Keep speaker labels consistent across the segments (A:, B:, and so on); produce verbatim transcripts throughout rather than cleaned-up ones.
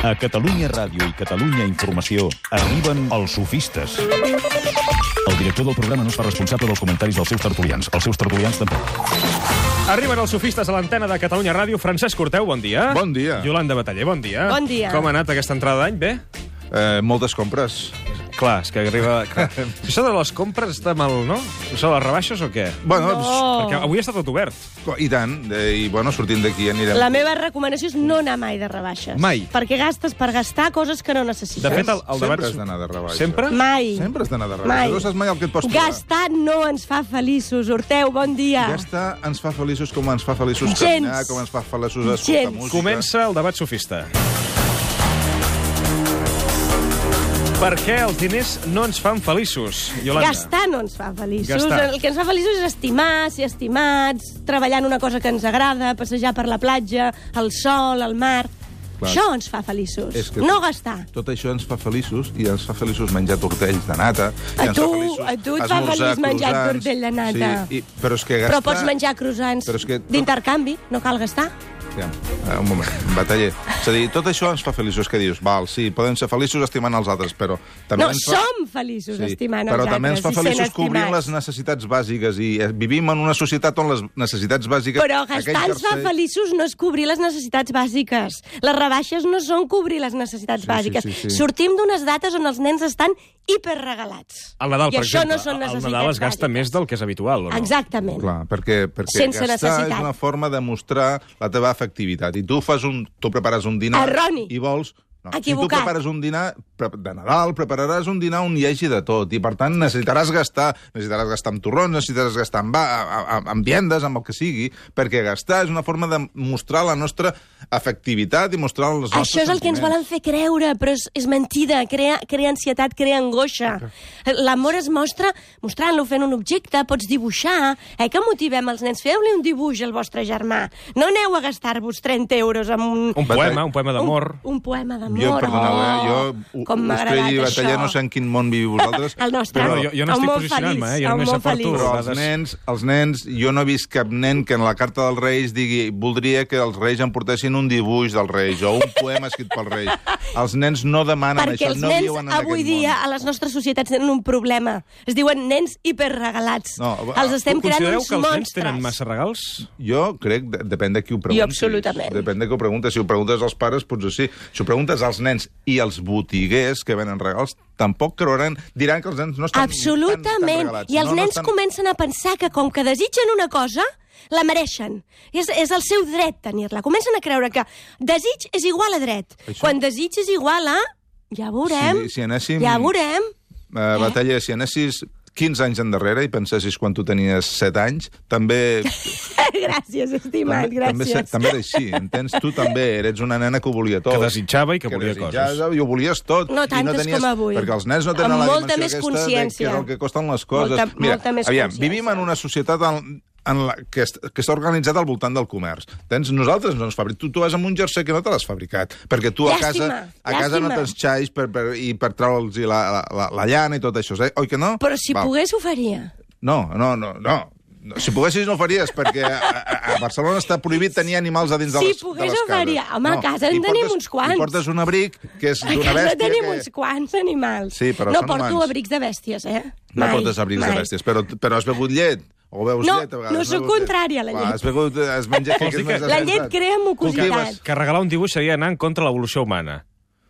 A: A Catalunya Ràdio i Catalunya Informació arriben els sofistes. El director del programa no es fa responsable dels comentaris dels seus tertulians. Els seus tertulians tampoc.
B: Arriben els sofistes a l'antena de Catalunya Ràdio. Francesc Corteu, bon dia.
C: Bon dia.
B: Yolanda Bataller, bon dia.
D: Bon dia.
B: Com ha anat aquesta entrada d'any? Bé?
C: Eh, moltes compres.
B: Clar, és que arriba... Clar. Això de les compres està mal, no? Són les rebaixes o què?
C: Bueno,
D: No.
B: Perquè avui està tot obert.
C: I tant. Eh, I, bueno, sortint d'aquí anirem...
D: La meva recomanació és no anar mai de rebaixes.
B: Mai.
D: Perquè gastes per gastar coses que no necessites.
B: De fet, el, el debat...
C: Sempre has d'anar de rebaixa.
B: Sempre?
D: Mai.
C: Sempre has d'anar de rebaixa.
D: Mai.
C: No saps mai el que et pots trobar.
D: Gastar no ens fa feliços. Horteu, bon dia.
C: Gastar ens fa feliços com ens fa feliços
D: Gens.
C: caminar, com ens fa feliços escoltar
D: Gens.
C: música.
B: Comença el debat sofista. Per què els diners no ens fan feliços, Yolanda?
D: Gastar no ens fa feliços.
B: Gastar.
D: El que ens fa feliços és estimar, ser estimats, treballar en una cosa que ens agrada, passejar per la platja, el sol, el mar...
C: Clar.
D: Això ens fa feliços,
C: És que
D: no
C: tot-
D: gastar.
C: Tot això ens fa feliços i ens fa feliços menjar tortells de nata. i
D: A
C: ens fa
D: tu-
C: feliços
D: a tu et fa
C: esmorzar
D: feliç menjar
C: croissants.
D: tortell de nata.
C: Sí, i, però és que gastar...
D: Però pots menjar croissants
C: Però és que tot-
D: d'intercanvi, no cal gastar.
C: Ja, eh, un moment, Bataller. És a dir, tot això ens fa feliços, que dius? Val, sí, podem ser feliços estimant els altres, però... També
D: No,
C: ens fa...
D: som feliços estimant els
C: però
D: altres
C: també ens fa
D: i sent
C: feliços cobrint
D: estimats.
C: les necessitats bàsiques i eh, vivim en una societat on les necessitats bàsiques...
D: Però gastar
C: aquell
D: ens fa
C: tercer-
D: feliços no és cobrir les necessitats bàsiques. Les rebaixes no són cobrir les necessitats
C: Sí, sí,
D: bàsiques.
C: sí, sí.
D: Sortim d'unes dates on els nens estan hiperregalats.
B: Al Nadal,
D: I
B: per
D: això
B: exemple,
D: no són
B: al
D: necessitats
B: Nadal es gasta
D: bàsiques.
B: més del que és habitual, o no?
D: Exactament.
C: Clar, perquè, perquè
D: Sense
C: gastar
D: necessitat.
C: és una forma de mostrar la teva efectivitat. I tu fas un... Tu prepares un dinar...
D: Erroni.
C: I vols... No, si tu
D: Equivocat.
C: prepares un dinar pre- de Nadal, prepararàs un dinar on hi hagi de tot, i per tant necessitaràs gastar, necessitaràs gastar amb torrons, necessitaràs gastar amb, amb, amb viendes, amb el que sigui, perquè gastar és una forma de mostrar la nostra efectivitat i mostrar els nostres
D: Això és el que ens volen fer creure, però és, és mentida, crea, crea ansietat, crea angoixa. L'amor es mostra mostrant-lo, fent un objecte, pots dibuixar, eh, que motivem els nens, feu-li un dibuix al vostre germà, no aneu a gastar-vos trenta euros amb un...
B: Un poema, un poema d'amor.
D: Un, un poema d'amor.
C: Jo, perdoneu, eh? jo
D: Oh, com m'ha
C: Ostrell i
D: agradat
C: Bataller
D: això.
C: no sé en quin món viviu vosaltres.
D: El nostre.
B: Però
C: Però,
B: jo, jo no
D: El
B: estic
D: molt
B: posicionant-me, eh?
D: feliç,
B: Jo
D: el
B: només
D: molt
B: aporto
D: feliç.
C: però els
B: dades.
C: nens, els nens, jo no he vist cap nen que en la carta dels Reis digui voldria que els Reis em portessin un dibuix dels Reis o un poema escrit pels Reis. Els nens no demanen
D: Perquè
C: això,
D: els
C: no
D: nens
C: viuen en
D: avui
C: aquest
D: dia
C: món.
D: a les nostres societats tenen un problema. Es diuen nens hiperregalats.
C: No,
D: els estem creant
B: Considereu
D: uns
B: que els nens
D: monstres.
B: tenen massa regals?
C: Jo crec, de- depèn de qui ho preguntis.
D: absolutament.
C: Depèn de qui ho preguntes. Si ho preguntes als pares, potser sí. Si ho preguntes als nens i als botiguers que venen regals, tampoc creuran... Diran que els nens no estan tan, tan
D: Absolutament.
C: regalats.
D: I els
C: no,
D: nens
C: no estan...
D: comencen a pensar que com que desitgen una cosa, la mereixen. És, és el seu dret tenir-la. Comencen a creure que desig és igual a dret.
C: Això-
D: Quan desig és igual a... Ja veurem.
C: Si, si anéssim...
D: Ja veurem.
C: Uh, Batalla, si anessis quinze anys endarrere i pensessis quan tu tenies set anys, també...
D: Gràcies, estimat,
C: també, també,
D: gràcies.
C: també era així, entens? Tu també eres una nena que ho volia tot.
B: Que desitjava i que volia
C: desitjava
B: coses.
C: I ho volies tot.
D: No
C: I
D: tantes
C: no tenies,
D: com avui.
C: Perquè els nens no tenen
D: Amb
C: la
D: molta
C: dimensió
D: més
C: aquesta
D: consciència.
C: de que és el que costen les coses.
D: Molta-
C: Mira,
D: molta més
C: aviam,
D: consciència.
C: vivim en una societat en, en la, que, est, que està organitzada al voltant del comerç. Tens, nosaltres no ens fabric. Tu, tu vas amb un jersei que no te l'has fabricat, perquè tu a
D: Llàstima,
C: casa, a casa no
D: llàstima.
C: tens xais per, per, i per treure'ls la, la, la, la llana i tot això, eh? Oi que no?
D: Però si
C: Val.
D: pogués ho faria.
C: No, no, no, no. No, si poguessis no ho faries, perquè a, a, a Barcelona està prohibit tenir animals a dins de
D: Si
C: les,
D: pogués,
C: de les
D: ho faria.
C: cases.
D: Home, a casa en
C: i
D: tenim
C: portes-
D: uns quants.
C: I portes un abric que és
D: A
C: d'una
D: casa
C: bèstia
D: tenim
C: que...
D: uns quants animals.
C: Sí, però
D: no
C: són
D: porto
C: humans.
D: abrics de bèsties, eh?
C: No
D: Mai,
C: portes abrics
D: mai.
C: de bèsties, però, però has begut llet? O beus
D: No,
C: llet a vegades?
D: no sóc
C: beus llet?
D: contrària a la
C: Va,
D: llet.
C: Has begut... Has menjat
B: Vols dir
C: és
B: que-
C: més
D: La
C: avançat.
D: llet crea mucositat.
C: Cultives-
B: Que regalar un dibuix seria anar en contra de l'evolució humana.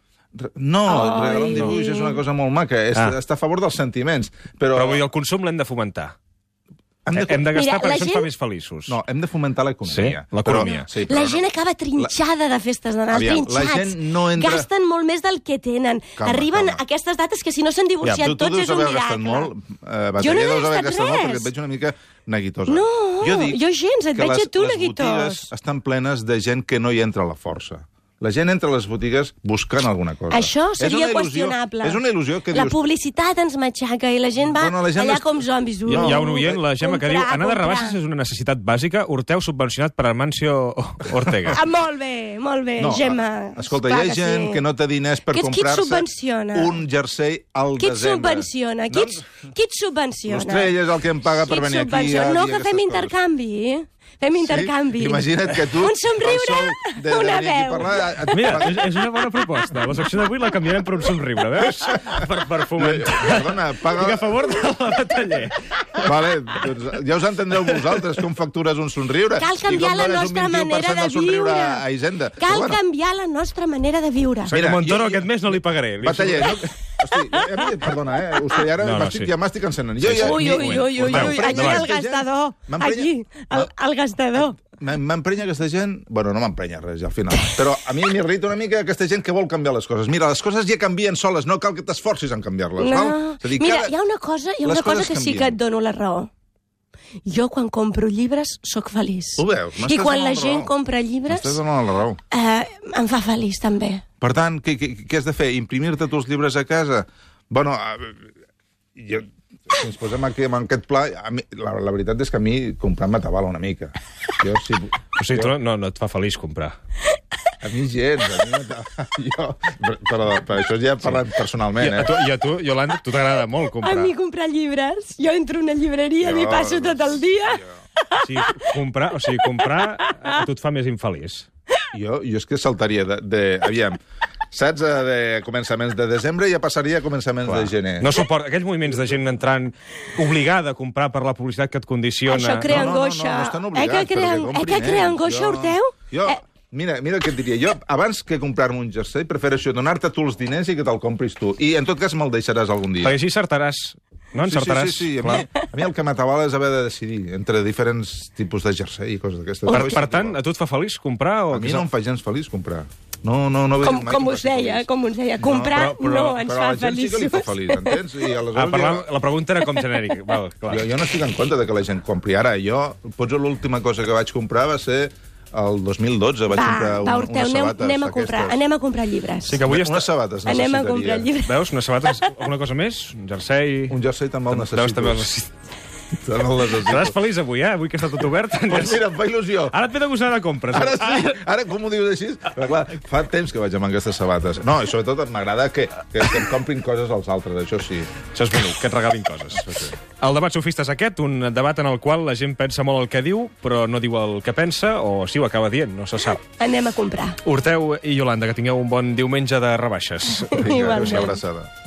C: No,
D: Ai.
C: regalar un dibuix és una cosa molt maca. És,
B: Ah.
C: està a favor dels sentiments. Però,
B: Però vull dir, el consum l'hem de fomentar.
C: hem de,
B: Hem de gastar
D: Mira,
B: perquè
D: la
B: això ens
D: gent-
B: fa més feliços.
C: no, hem de fomentar l'economia.
B: Sí, l'economia.
C: Però- Sí,
D: La
C: però
D: gent
C: no.
D: acaba trinxada de festes de Nadal,
C: Aviam, la
D: trinxats.
C: gent no entra-
D: Gasten molt més del que tenen.
C: Calma,
D: Arriben
C: calma.
D: a aquestes dates que si no s'han
C: Ja,
D: divorciat
C: tu, tu
D: tots
C: deus
D: és un
C: haver gastat
D: miracle.
C: molt, eh, Bataller,
D: Jo no he
C: deus haver
D: gastat
C: gastat molt
D: res.
C: perquè et veig una mica neguitosa.
D: No,
C: jo, dic
D: jo gens, et
C: que
D: veig
C: les,
D: a tu
C: les
D: neguitós.
C: botigues estan plenes de gent que no hi entra a la força. La gent entra a les botigues buscant alguna cosa.
D: Això
C: És
D: seria
C: una il·lusió-
D: qüestionable.
C: És una il·lusió que
D: La
C: dius...
D: publicitat ens matxaca i la gent va
C: Bueno, la gent
D: allà
C: es-
D: com zombis.
B: Hi ha, hi ha un oient, la Gemma, que diu
D: Comprar,
B: anar de
D: comprar.
B: rebaixes és una necessitat bàsica. Horteu subvencionat per Amancio Ortega.
D: Ah, molt bé, molt bé,
C: No,
D: Gemma.
C: escolta,
D: Esclar
C: hi ha gent
D: sí.
C: que no té diners per
D: Qui et- qui et
C: comprar-se
D: subvenciona?
C: un jersei al
D: Qui et
C: desembre.
D: subvenciona? Qui et, qui et subvenciona?
C: L'Ostrell és el que em paga per
D: Qui et
C: venir aquí
D: subvenciona?
C: a
D: No
C: dir
D: que fem
C: aquestes
D: intercanvi. Fem intercanvi.
C: Sí? Imagina't que tu...
D: Un somriure,
C: el sou de,
D: una
C: de venir aquí
D: veu.
C: Parlar, et...
B: Mira, és, és una bona proposta. La secció d'avui la canviarem per un somriure, veus? Per, per fomentar.
C: Perdona, paga...
B: Estic a favor de la bataller.
C: Vale, doncs ja us entendreu vosaltres com factures un somriure.
D: Cal canviar la nostra manera de viure.
C: A Hisenda.
D: Cal
C: bueno,
D: canviar la nostra manera de viure.
B: Mira,
C: Mira,
B: Montoro
C: jo-
B: aquest mes no li pagaré. Li
C: Bataller, no... Hosti, a mi, perdona, eh? Hosti, ara
B: No, no,
C: m'estic,
B: sí.
C: ja m'estic encenent. Jo,
B: Sí, sí.
C: ja,
D: Ui, ui, ui, ui,
B: Bueno,
D: ui,
B: endavant.
D: aquí el
C: Aquesta gent
D: gastador.
C: m'emprenya-
D: Aquí, el, el gastador.
C: M'emprenya aquesta gent... Bueno, no m'emprenya res, al final. Però a mi m'irrita una mica aquesta gent que vol canviar les coses. Mira, les coses ja canvien soles, no cal que t'esforcis en canviar-les.
D: No.
C: Val? És a dir,
D: Mira,
C: cada-
D: hi ha una cosa, hi ha
C: les
D: una cosa
C: coses
D: que sí
C: canvien.
D: que et dono la raó. Jo, quan compro llibres, sóc feliç.
C: Ho veus?
D: I
C: M'estàs
D: quan
C: donant
D: la
C: la
D: gent
C: raó.
D: compra llibres,
C: M'estàs donant la raó.
D: eh, em fa feliç, també.
C: Per tant, què, què, què has de fer? Imprimir-te tu els llibres a casa? Bueno, eh, jo, si ens posem aquí amb aquest pla, a mi, la, la veritat és que a mi comprar m'atabala una mica. Jo, si,
B: O sigui, tu no, no et fa feliç comprar.
C: a mi gens, a mi m'atabala. Jo, però, però això ja parlant personalment,
B: I a
C: eh?
B: tu, i a tu Yolanda, tu t'agrada molt comprar.
D: A mi comprar llibres, jo entro a una llibreria i m'hi
C: Jo,
D: passo tot el dia.
B: O sigui, comprar, o sigui, comprar a tu et fa més infeliç.
C: Jo, jo és que saltaria de... de aviam, saps, eh, de començaments de desembre i ja passaria a començaments
B: Clar.
C: de gener.
B: No suport aquells moviments de gent entrant obligada a comprar per la publicitat que et condiciona.
D: Això crea
C: no, no, no,
D: angoixa.
C: no, no estan
D: Eh
C: obligats,
D: que crea,
C: perquè comprin
D: eh que crea
C: ells.
D: angoixa,
C: Jo-
D: Horteu?
C: Jo,
D: Eh,
C: mira, mira què et diria. Jo, abans que comprar-me un jersei, prefereixo donar-te tu els diners i que te'l compris tu. I, en tot cas, me'l deixaràs algun dia.
B: Perquè així encertaràs. No encertaràs?
C: Sí, sí, sí, sí. A, mi, a mi el que m'atabala és haver de decidir entre diferents tipus de jersei i coses d'aquestes.
B: Per,
C: No,
B: per tant, a tu et fa feliç comprar? O
C: a mi no em fa gens feliç comprar. No, no, no.
D: Com,
C: mai
D: com
C: em
D: us
C: fa
D: deia,
C: feliç.
D: com us deia, comprar
B: però- però-
D: no ens
C: Però
D: fa
C: a la gent sí que li fa
D: feliços.
C: feliç, entens? I aleshores
B: Ah, parlant,
C: jo,
B: la pregunta era com genèrica. Val, clar.
C: jo, jo no estic en compte de que la gent compri. Ara, jo, potser l'última cosa que vaig comprar va ser el dos mil dotze. Vaig comprar
D: Va,
C: un,
D: va, Horteu,
C: unes
D: anem,
C: sabates
D: anem a comprar,
C: d'aquestes.
D: anem a comprar llibres.
B: Sí que avui està...
C: Unes sabates
D: Anem a
C: necessitaria.
D: comprar llibres.
B: Veus? Unes sabates, alguna cosa més? Un jersei?
C: Un jersei també el necessito.
B: Veus, també el necessito.
C: També el necessito.
B: Seràs feliç avui, eh? Avui que està tot obert.
C: Doncs mira, em fa il·lusió.
B: Ara et ve de gosar de compres.
C: Ara sí, ara com ho dius així? Però clar, fa temps que vaig amb aquestes sabates. No, i sobretot m'agrada que, que, que em comprin coses als altres, això sí.
B: Això és bonic, que et regalin coses. El debat sofista és aquest, un debat en el qual la gent pensa molt el que diu, però no diu el que pensa, o sí, ho acaba dient, no se sap.
D: Anem a comprar.
B: Horteu i Yolanda, que tingueu un bon diumenge de rebaixes.
C: Vinga,
D: Igualment.
C: una abraçada.